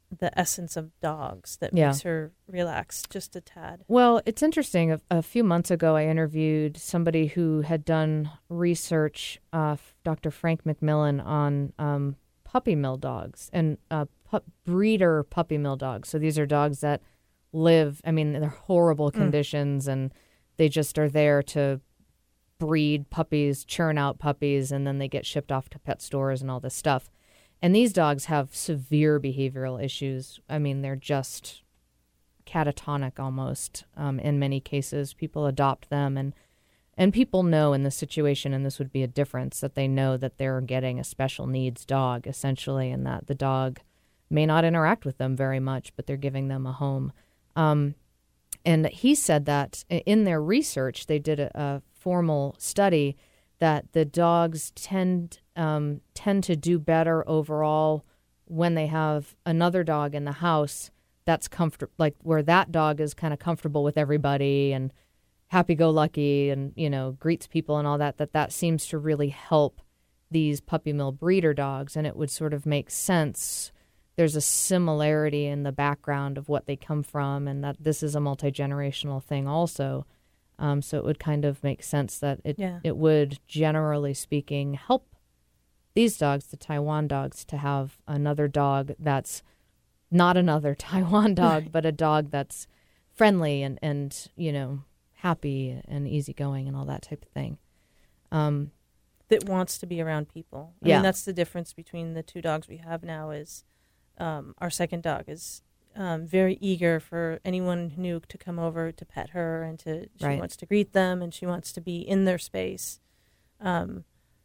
Speaker 9: the essence of dogs that makes her relax just a tad.
Speaker 2: Well, it's interesting. A few months ago, I interviewed somebody who had done research, Dr. Frank McMillan, on puppy mill dogs and breeder puppy mill dogs. So these are dogs that live, they're horrible conditions, and they just are there to breed puppies, churn out puppies, and then they get shipped off to pet stores and all this stuff. And these dogs have severe behavioral issues. They're just catatonic almost in many cases. People adopt them, and people know in this situation, and this would be a difference, that they know that they're getting a special needs dog, essentially, and that the dog may not interact with them very much, but they're giving them a home. And he said that in their research, they did a formal study that the dogs tend to do better overall when they have another dog in the house that's comfortable, like where that dog is kind of comfortable with everybody and happy-go-lucky and, greets people and all that, that seems to really help these puppy mill breeder dogs. And it would sort of make sense. There's a similarity in the background of what they come from, and that this is a multi-generational thing also. So it would kind of make sense that it would, generally speaking, help these dogs, the Taiwan dogs, to have another dog that's not another Taiwan dog, but a dog that's friendly and happy and easygoing and all that type of thing.
Speaker 9: That wants to be around people. I mean, that's the difference between the two dogs we have now is our second dog is very eager for anyone new to come over to pet her, and she wants to greet them, and she wants to be in their space. And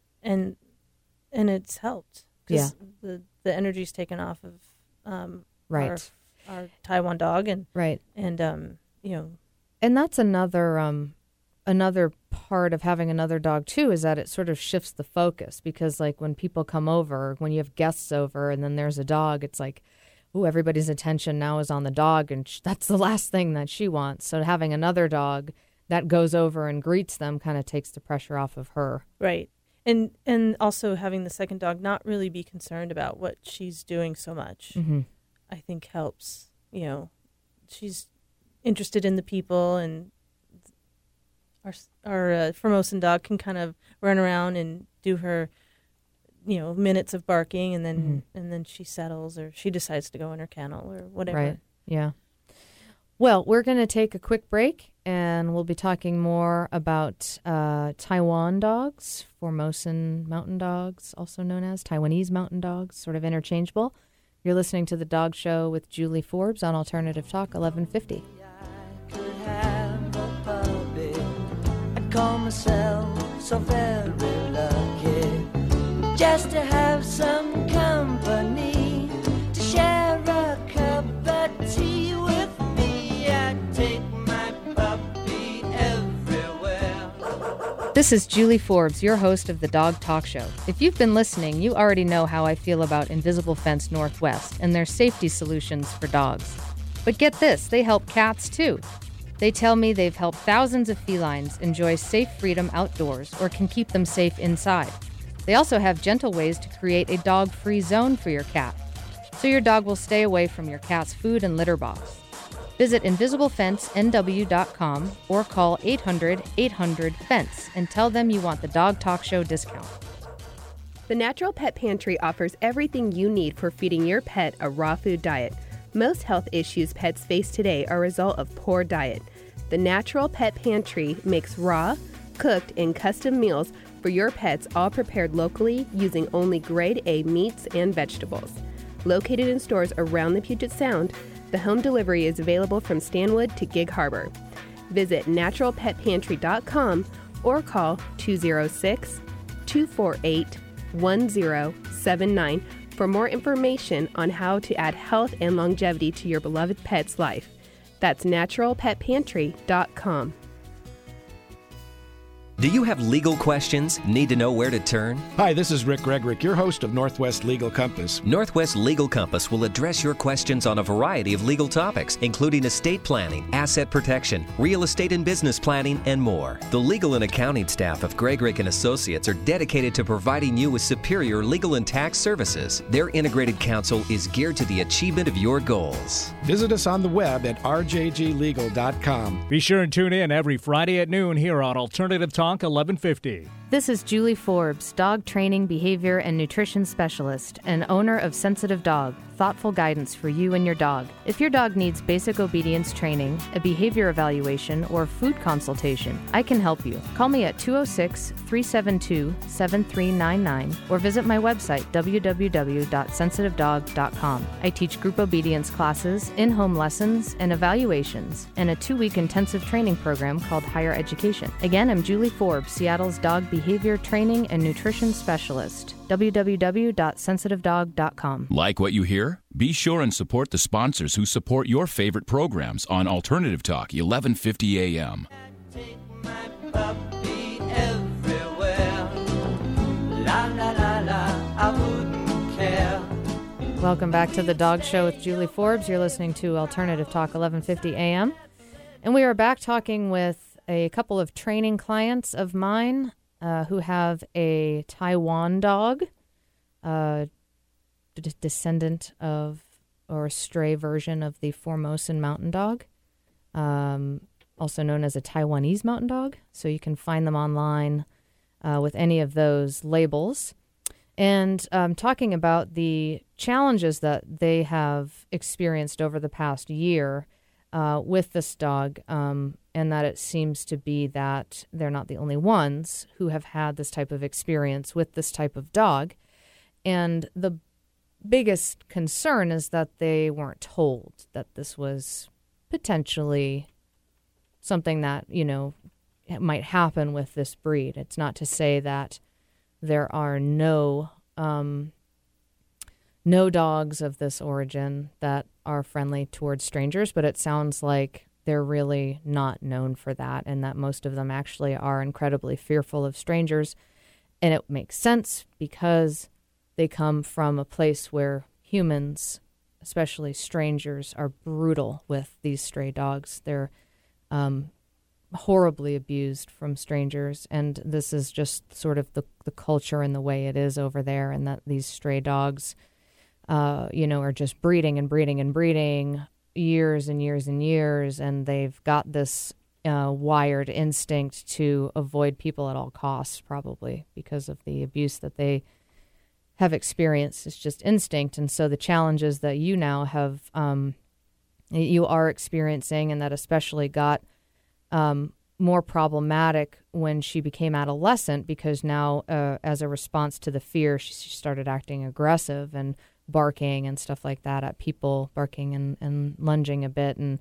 Speaker 9: it's helped. Because the energy's taken off of our Taiwan dog. And
Speaker 2: And that's another part of having another dog, too, is that it sort of shifts the focus. Because, like, when people come over, when you have guests over and then there's a dog, it's like, ooh, everybody's attention now is on the dog, and that's the last thing that she wants. So having another dog that goes over and greets them kind of takes the pressure off of her.
Speaker 9: Right. And also having the second dog not really be concerned about what she's doing so much, I think helps. She's interested in the people, and our Formosan dog can kind of run around and do her minutes of barking, and then she settles, or she decides to go in her kennel or whatever.
Speaker 2: Right. Yeah. Well, we're going to take a quick break, and we'll be talking more about Taiwan dogs, Formosan mountain dogs, also known as Taiwanese mountain dogs, sort of interchangeable. You're listening to The Dog Show with Julie Forbes on Alternative Talk 1150.
Speaker 1: I could have a puppy. I'd call myself so very lucky. Just to have some company, to share a cup of tea with me. I'd take my puppy everywhere.
Speaker 2: This is Julie Forbes, your host of The Dog Talk Show. If you've been listening, you already know how I feel about Invisible Fence Northwest and their safety solutions for dogs. But get this, they help cats too. They tell me they've helped thousands of felines enjoy safe freedom outdoors or can keep them safe inside. They also have gentle ways to create a dog-free zone for your cat, so your dog will stay away from your cat's food and litter box. Visit InvisibleFenceNW.com or call 800-800-FENCE and tell them you want the Dog Talk Show discount.
Speaker 5: The Natural Pet Pantry offers everything you need for feeding your pet a raw food diet. Most health issues pets face today are a result of poor diet. The Natural Pet Pantry makes raw, cooked, and custom meals for your pets, all prepared locally using only grade A meats and vegetables. Located in stores around the Puget Sound, the home delivery is available from Stanwood to Gig Harbor. Visit naturalpetpantry.com or call 206-248-1079 for more information on how to add health and longevity to your beloved pet's life. That's naturalpetpantry.com.
Speaker 12: Do you have legal questions? Need to know where to turn?
Speaker 13: Hi, this is Rick Gregrick, your host of Northwest Legal Compass.
Speaker 12: Northwest Legal Compass will address your questions on a variety of legal topics, including estate planning, asset protection, real estate and business planning, and more. The legal and accounting staff of Gregrick and Associates are dedicated to providing you with superior legal and tax services. Their integrated counsel is geared to the achievement of your goals.
Speaker 13: Visit us on the web at rjglegal.com.
Speaker 3: Be sure and tune in every Friday at noon here on Alternative Talk 1150.
Speaker 2: This is Julie Forbes, dog training, behavior, and nutrition specialist and owner of Sensitive Dog, thoughtful guidance for you and your dog. If your dog needs basic obedience training, a behavior evaluation, or food consultation, I can help you. Call me at 206-372-7399 or visit my website, www.sensitivedog.com. I teach group obedience classes, in-home lessons, and evaluations, and a 2-week intensive training program called Higher Education. Again, I'm Julie Forbes, Seattle's dog behavior training and nutrition specialist. www.sensitivedog.com.
Speaker 7: Like what you hear? Be sure and support the sponsors who support your favorite programs on Alternative Talk 1150 AM.
Speaker 1: Take my puppy everywhere. La la la la, I wouldn't care.
Speaker 2: Welcome back to the Dog Show with Julie Forbes. You're listening to Alternative Talk 1150 AM. And we are back talking with a couple of training clients of mine who have a Taiwan dog, descendant of or a stray version of the Formosan mountain dog, also known as a Taiwanese mountain dog. So you can find them online with any of those labels. And talking about the challenges that they have experienced over the past year with this dog, and that it seems to be that they're not the only ones who have had this type of experience with this type of dog. And the biggest concern is that they weren't told that this was potentially something that, you know, might happen with this breed. It's not to say that there are no dogs of this origin that are friendly towards strangers, but it sounds like they're really not known for that, and that most of them actually are incredibly fearful of strangers. And it makes sense because they come from a place where humans, especially strangers, are brutal with these stray dogs. They're horribly abused from strangers, and this is just sort of the culture and the way it is over there, and that these stray dogs, are just breeding and breeding and breeding years and years and years, and they've got this wired instinct to avoid people at all costs, probably because of the abuse that they have experienced. It's just instinct. And so the challenges that you now have, you are experiencing, and that especially got more problematic when she became adolescent, because now as a response to the fear, she started acting aggressive and barking and stuff like that at people, barking and lunging a bit. And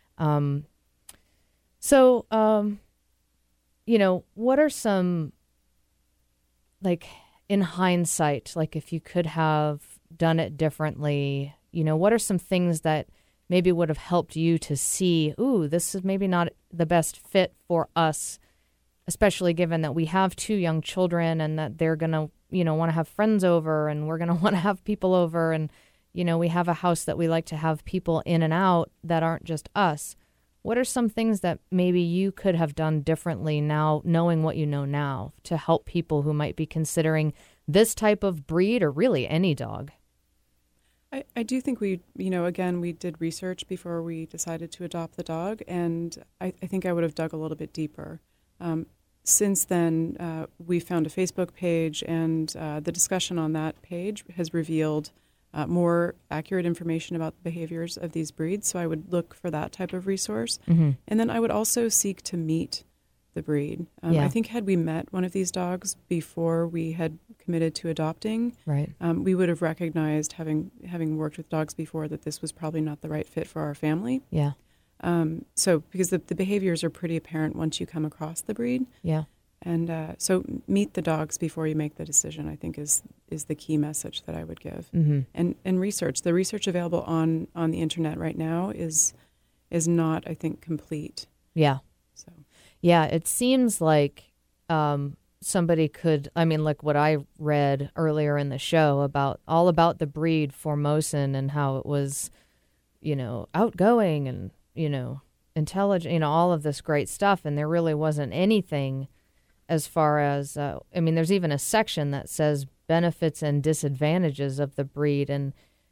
Speaker 2: what are some, like, in hindsight, like if you could have done it differently, what are some things that maybe would have helped you to see, ooh, this is maybe not the best fit for us, especially given that we have 2 young children and that they're going to, want to have friends over, and we're going to want to have people over. And, we have a house that we like to have people in and out that aren't just us. What are some things that maybe you could have done differently now, knowing what you know now, to help people who might be considering this type of breed or really any dog?
Speaker 8: I do think we did research before we decided to adopt the dog, and I think I would have dug a little bit deeper. Since then, we found a Facebook page, and the discussion on that page has revealed more accurate information about the behaviors of these breeds. So I would look for that type of resource. Mm-hmm. And then I would also seek to meet the breed. I think had we met one of these dogs before we had committed to adopting,
Speaker 2: right,
Speaker 8: we would have recognized, having worked with dogs before, that this was probably not the right fit for our family.
Speaker 2: Yeah.
Speaker 8: So because the behaviors are pretty apparent once you come across the breed.
Speaker 2: Yeah.
Speaker 8: And so meet the dogs before you make the decision, I think is the key message that I would give.
Speaker 2: Mm-hmm.
Speaker 8: And research. The research available on the internet right now is not, I think, complete.
Speaker 2: Yeah.
Speaker 8: So.
Speaker 2: Yeah, it seems like somebody could, I mean, like what I read earlier in the show about the breed Formosan and how it was, outgoing and, intelligent, all of this great stuff. And there really wasn't anything as far as, there's even a section that says benefits and disadvantages of the breed. And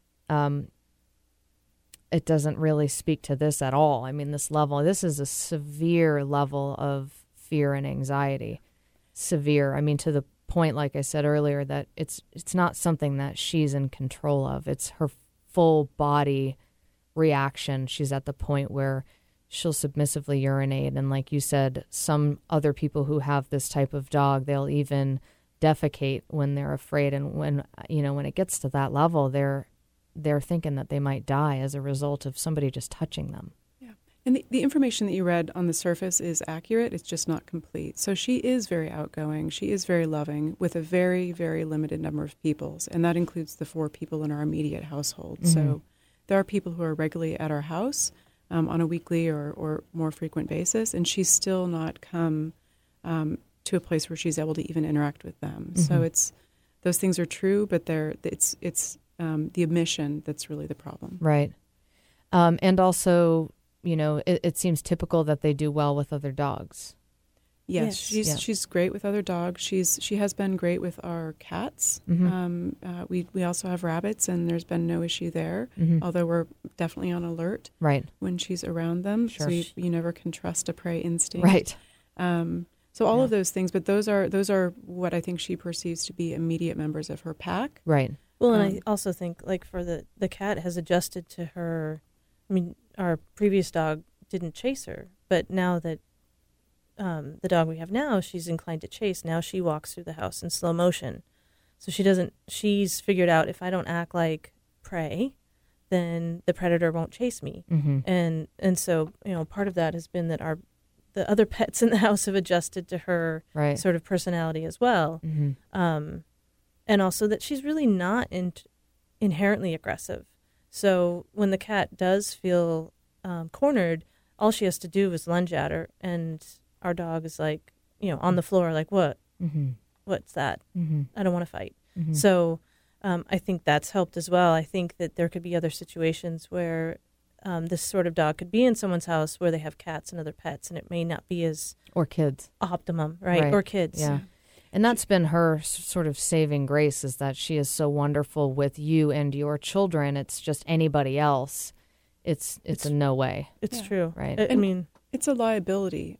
Speaker 2: it doesn't really speak to this at all. I mean, this is a severe level of fear and anxiety. Severe. I mean, to the point, like I said earlier, that it's not something that she's in control of. It's her full body reaction. She's at the point where she'll submissively urinate. And like you said, some other people who have this type of dog, they'll even defecate when they're afraid. And when it gets to that level, they're thinking that they might die as a result of somebody just touching them.
Speaker 8: And the information that you read on the surface is accurate. It's just not complete. So she is very outgoing. She is very loving with a very, very limited number of peoples. And that includes the 4 people in our immediate household. Mm-hmm. So there are people who are regularly at our house on a weekly or more frequent basis. And she's still not come to a place where she's able to even interact with them. Mm-hmm. So those things are true, but it's the omission that's really the problem.
Speaker 2: Right. And also, it seems typical that they do well with other dogs.
Speaker 8: Yes. She's great with other dogs. She has been great with our cats. Mm-hmm. We also have rabbits, and there's been no issue there. Mm-hmm. Although we're definitely on alert when she's around them.
Speaker 2: Sure.
Speaker 8: So you never can trust a prey instinct.
Speaker 2: Right.
Speaker 8: So all of those things, but those are what I think she perceives to be immediate members of her pack.
Speaker 2: Right.
Speaker 9: Well, and I also think, like, for the cat has adjusted to her. I mean, our previous dog didn't chase her, but now that the dog we have now, she's inclined to chase. Now she walks through the house in slow motion. So she's figured out, if I don't act like prey, then the predator won't chase me. Mm-hmm. And so, part of that has been that the other pets in the house have adjusted to her sort of personality as well. Mm-hmm. And also that she's really not inherently aggressive. So when the cat does feel cornered, all she has to do is lunge at her, and our dog is like, on the floor, like, what? Mm-hmm. What's that? Mm-hmm. I don't want to fight. Mm-hmm. So I think that's helped as well. I think that there could be other situations where this sort of dog could be in someone's house where they have cats and other pets, and it may not be as...
Speaker 2: Or kids.
Speaker 9: Optimum, right? Or kids.
Speaker 2: Yeah. And that's been her sort of saving grace, is that she is so wonderful with you and your children. It's just anybody else. It's a no way.
Speaker 9: It's true.
Speaker 2: Right.
Speaker 9: I mean,
Speaker 8: it's a liability.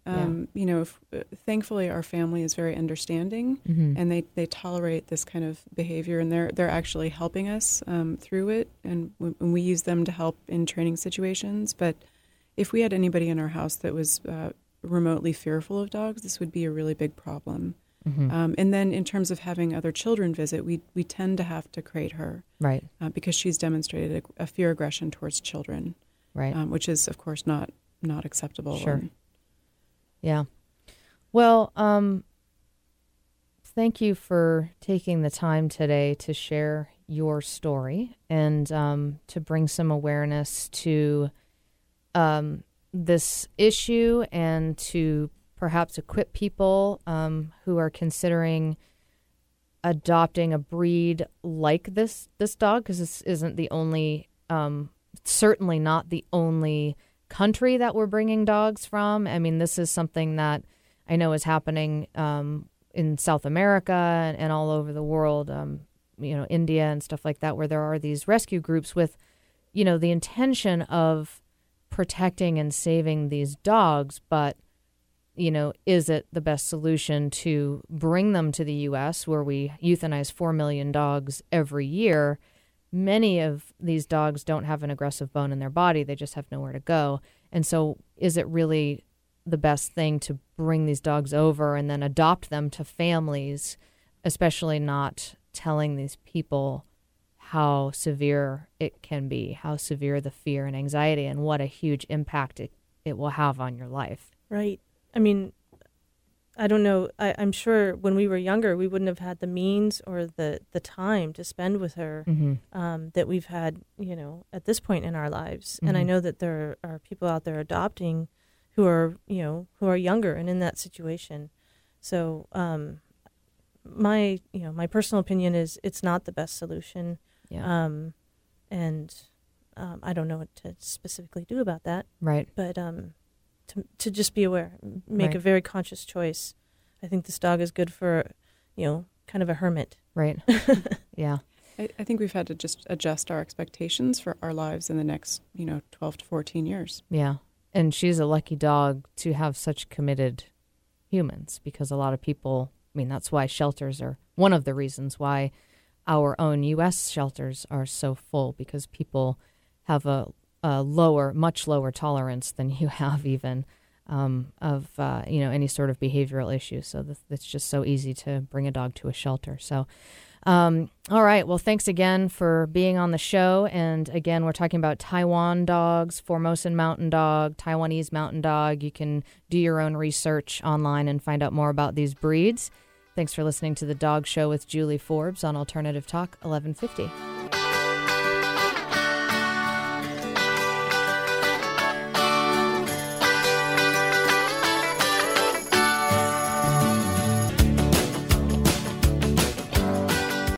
Speaker 8: Thankfully our family is very understanding, mm-hmm. and they tolerate this kind of behavior, and they're actually helping us through it. And we use them to help in training situations. But if we had anybody in our house that was remotely fearful of dogs, this would be a really big problem. Mm-hmm. And then in terms of having other children visit, we tend to have to crate her.
Speaker 2: Right.
Speaker 8: Because she's demonstrated a fear aggression towards children.
Speaker 2: Right.
Speaker 8: Which is, of course, not acceptable.
Speaker 2: Sure. Yeah. Well, thank you for taking the time today to share your story and to bring some awareness to this issue, and to perhaps equip people who are considering adopting a breed like this dog, because this isn't the only, certainly not the only country that we're bringing dogs from. I mean, this is something that I know is happening in South America and all over the world, India and stuff like that, where there are these rescue groups with, the intention of protecting and saving these dogs, but is it the best solution to bring them to the U.S., where we euthanize 4 million dogs every year? Many of these dogs don't have an aggressive bone in their body. They just have nowhere to go. And so is it really the best thing to bring these dogs over and then adopt them to families, especially not telling these people how severe it can be, how severe the fear and anxiety, and what a huge impact it will have on your life?
Speaker 9: Right. I mean, I don't know. I'm sure when we were younger, we wouldn't have had the means or the time to spend with her mm-hmm. That we've had, at this point in our lives. Mm-hmm. And I know that there are people out there adopting who are younger and in that situation. So my personal opinion is it's not the best solution.
Speaker 2: Yeah.
Speaker 9: And I don't know what to specifically do about that.
Speaker 2: Right.
Speaker 9: But to just be aware, make a very conscious choice. I think this dog is good for, kind of a hermit.
Speaker 2: Right. Yeah.
Speaker 8: I think we've had to just adjust our expectations for our lives in the next, 12 to 14 years.
Speaker 2: Yeah. And she's a lucky dog to have such committed humans, because a lot of people, that's why shelters are one of the reasons why our own U.S. shelters are so full, because people have a much lower tolerance than you have even of any sort of behavioral issue. So it's just so easy to bring a dog to a shelter. So, all right. Well, thanks again for being on the show. And again, we're talking about Taiwan dogs, Formosan mountain dog, Taiwanese mountain dog. You can do your own research online and find out more about these breeds. Thanks for listening to The Dog Show with Julie Forbes on Alternative Talk 1150.